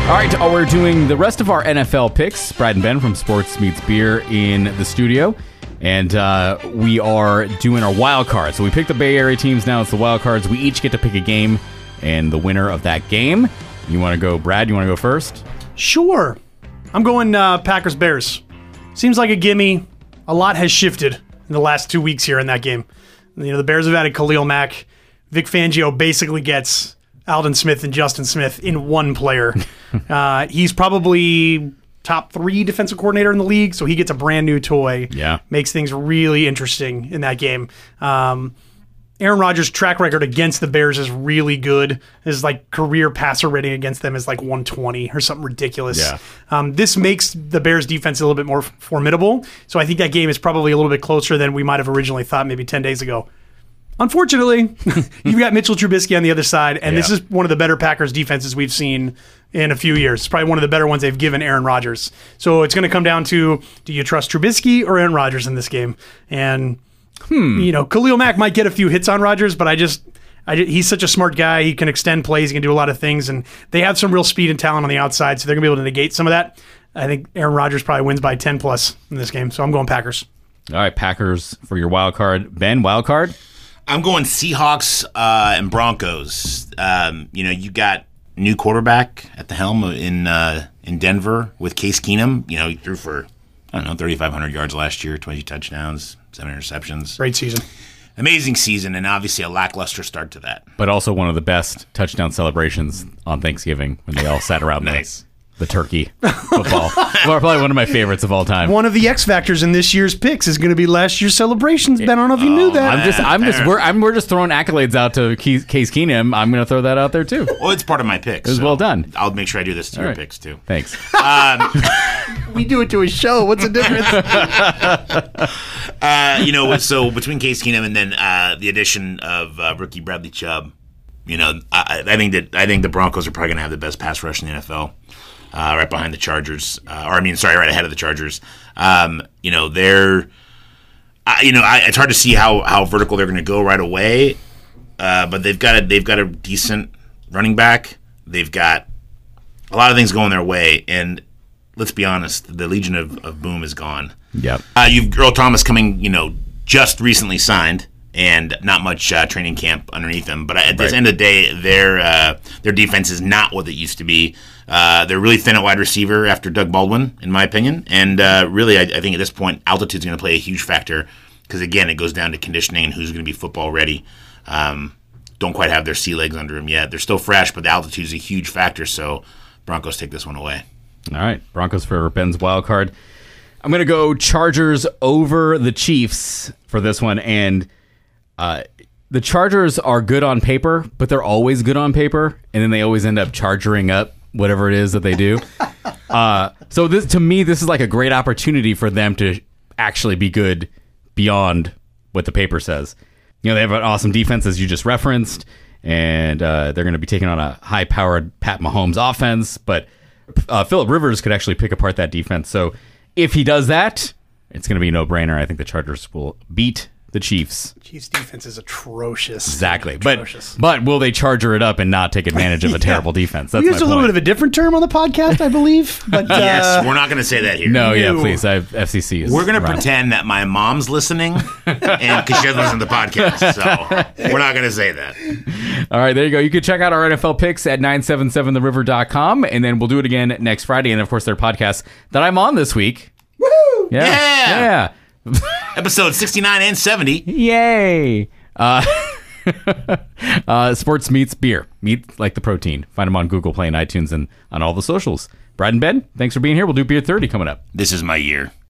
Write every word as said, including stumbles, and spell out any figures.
All right, uh, we're doing the rest of our N F L picks. Brad and Ben from Sports Meets Beer in the studio. And uh, we are doing our wild cards. So we picked the Bay Area teams. Now it's the wild cards. We each get to pick a game and the winner of that game. You want to go, Brad? You want to go first? Sure. I'm going uh, Packers-Bears. Seems like a gimme. A lot has shifted in the last two weeks here in that game. You know, the Bears have added Khalil Mack. Vic Fangio basically gets Aldon Smith and Justin Smith in one player. uh, he's probably top three defensive coordinator in the league, so he gets a brand new toy. Yeah. Makes things really interesting in that game. Um, Aaron Rodgers' track record against the Bears is really good. His like career passer rating against them is like one twenty or something ridiculous. Yeah. Um, this makes the Bears defense a little bit more formidable. So I think that game is probably a little bit closer than we might have originally thought maybe ten days ago. Unfortunately, you've got Mitchell Trubisky on the other side, and yeah. this is one of the better Packers defenses we've seen in a few years. It's probably one of the better ones they've given Aaron Rodgers. So it's going to come down to, do you trust Trubisky or Aaron Rodgers in this game? And, hmm. you know, Khalil Mack might get a few hits on Rodgers, but I just, I, he's such a smart guy. He can extend plays. He can do a lot of things, and they have some real speed and talent on the outside, so they're going to be able to negate some of that. I think Aaron Rodgers probably wins by ten plus in this game, so I'm going Packers. All right, Packers for your wild card. Ben, wild card? I'm going Seahawks uh, and Broncos. Um, you know, you got new quarterback at the helm in uh, in Denver with Case Keenum. You know, he threw for, I don't know, thirty-five hundred yards last year, twenty touchdowns, seven interceptions. Great season. Amazing season, and obviously a lackluster start to that. But also one of the best touchdown celebrations on Thanksgiving when they all sat around nice. the, the turkey football. Well, probably one of my favorites of all time. One of the X factors in this year's picks is going to be last year's celebrations. Ben, I don't know if you knew that. I'm just, I'm just, we're, I'm, we're just throwing accolades out to Case Keenum. I'm going to throw that out there too. Well, it's part of my picks. It was so well done. I'll make sure I do this to All your right. picks too. Thanks. Um, We do it to a show. What's the difference? uh, you know, so between Case Keenum and then uh, the addition of uh, rookie Bradley Chubb, you know, I, I think that I think the Broncos are probably going to have the best pass rush in the N F L. Uh, right behind the Chargers, uh, or I mean, sorry, right ahead of the Chargers. Um, you know, they're, uh, you know, I, it's hard to see how, how vertical they're going to go right away, uh, but they've got a they've got a decent running back. They've got a lot of things going their way, and let's be honest, the Legion of, of Boom is gone. Yep. Uh, you've Earl Thomas coming, you know, just recently signed, and not much uh, training camp underneath them. But at the Right. end of the day, their uh, their defense is not what it used to be. Uh, they're really thin at wide receiver after Doug Baldwin, in my opinion. And uh, really, I, I think at this point, altitude is going to play a huge factor because, again, it goes down to conditioning and who's going to be football ready. Um, don't quite have their sea legs under them yet. They're still fresh, but the altitude is a huge factor. So Broncos take this one away. All right, Broncos for Ben's wild card. I'm going to go Chargers over the Chiefs for this one. And uh, the Chargers are good on paper, but they're always good on paper. And then they always end up chargering up whatever it is that they do. Uh, so this, to me, this is like a great opportunity for them to actually be good beyond what the paper says. You know, they have an awesome defense, as you just referenced, and uh, they're going to be taking on a high-powered Pat Mahomes offense, but uh, Phillip Rivers could actually pick apart that defense. So if he does that, it's going to be a no-brainer. I think the Chargers will beat the Chiefs. Chiefs defense is atrocious. Exactly. Atrocious. But but will they charger it up and not take advantage of a Yeah. terrible defense? That's we my used a little point. bit of a different term on the podcast, I believe. But uh, Yes, we're not going to say that here. No, yeah, No. please. I have F C C is We're going to around. pretend that my mom's listening and because she doesn't listen to the podcast. So we're not going to say that. All right, there you go. You can check out our N F L picks at nine seven seven the river dot com, and then we'll do it again next Friday. And, of course, their podcast that I'm on this week. woohoo! Yeah. Yeah. Yeah. Episode sixty-nine and seventy. Yay. Uh, uh, Sports Meets Beer. Meat like the protein. Find them on Google Play and iTunes and on all the socials. Brad and Ben, thanks for being here. We'll do Beer thirty coming up. This is my year.